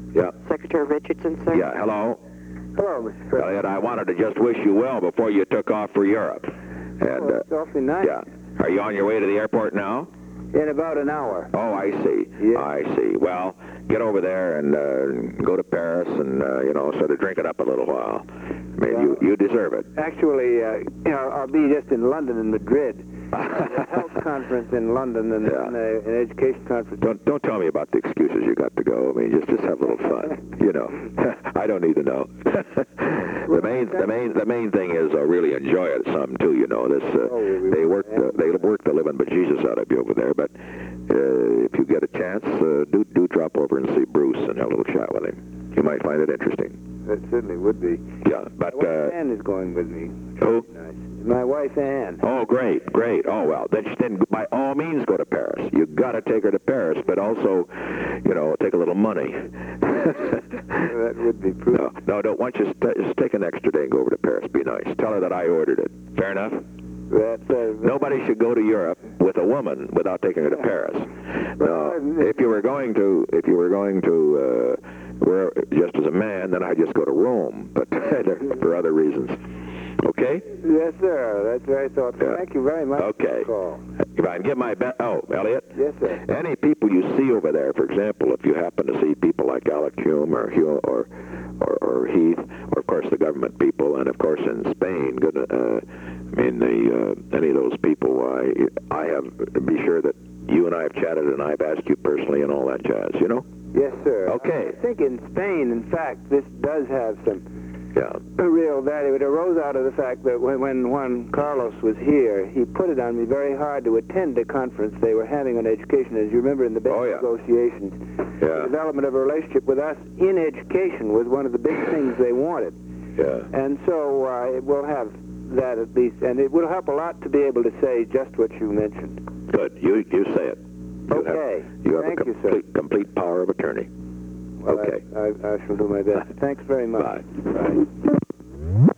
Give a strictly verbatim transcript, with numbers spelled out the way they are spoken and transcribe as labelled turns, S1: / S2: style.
S1: Yeah.
S2: Secretary Richardson, sir?
S1: Yeah, hello.
S3: Hello, Mister President.
S1: Elliot, I wanted to just wish you well before you took off for Europe. And,
S3: Oh, it's awfully nice.
S1: yeah. Are you on your way to the airport now?
S3: In about an hour.
S1: Oh, I see.
S3: Yeah.
S1: I see. Well, get over there and uh, go to Paris and, uh, you know, sort of drink it up a little while. I mean, you, you deserve it.
S3: Actually, uh, you know, I'll be just in London and Madrid. A health conference in London and,
S1: Yeah.
S3: and uh, an education conference.
S1: Don't don't tell me about the excuses you got to go. I mean, just just have a little fun. You know, I don't need to know. the main the main the main thing is uh, really enjoy it some too. You know, this uh,
S3: Oh, we
S1: they
S3: will.
S1: work the, they work the living bejesus out of you over there. But uh, if you get a chance, uh, do do drop over and see Bruce and have a little chat with him. You might find it interesting.
S3: That certainly would be.
S1: Yeah, but
S3: My wife
S1: uh,
S3: Ann is going with me.
S1: who?
S3: Nice. My wife Ann.
S1: Oh, great, great. Oh, well, then, then by all means go to Paris. You got to take her to Paris, but also, you know, take a little money.
S3: That would be prudent.
S1: No, no, don't. Why don't you st- just take an extra day and go over to Paris? Be nice. Tell her that I ordered it. Fair enough?
S3: That, uh,
S1: Nobody should go to Europe with a woman without taking her to Paris. No, if you were going to, if you were going to, uh, where, just as a man, then I'd just go to Rome, but for other reasons. Okay?
S3: Yes, sir. That's very thoughtful.
S1: Yeah.
S3: Thank you very much
S1: Okay.
S3: for the call.
S1: If I can get my bet. Oh, Elliot?
S3: Yes, sir.
S1: Any people you see over there, for example, if you happen to see people like Alec Hume or Hugh or, or, or Heath, or of course the government people, and of course in Spain, good, uh, I mean, the, uh, any of those people, I, I have, be sure that you and I have chatted and I've asked you personally and all that jazz, you know?
S3: Yes, sir.
S1: Okay.
S3: I think in Spain, in fact, this does have some
S1: Yeah.
S3: real value. It arose out of the fact that when, when Juan Carlos was here, he put it on me very hard to attend a conference they were having on education. As you remember, in the basic
S1: Oh, yeah.
S3: negotiations,
S1: Yeah.
S3: the development of a relationship with us in education was one of the big things they wanted.
S1: Yeah.
S3: And so uh, it will have that at least, and it will help a lot to be able to say just what you mentioned.
S1: Good. You you say it. You
S3: Okay.
S1: Have, you have
S3: Thank
S1: a
S3: you, sir.
S1: complete, complete power of attorney.
S3: Well,
S1: Okay.
S3: I, I, I shall do my best. Thanks very much.
S1: Bye.
S3: Bye.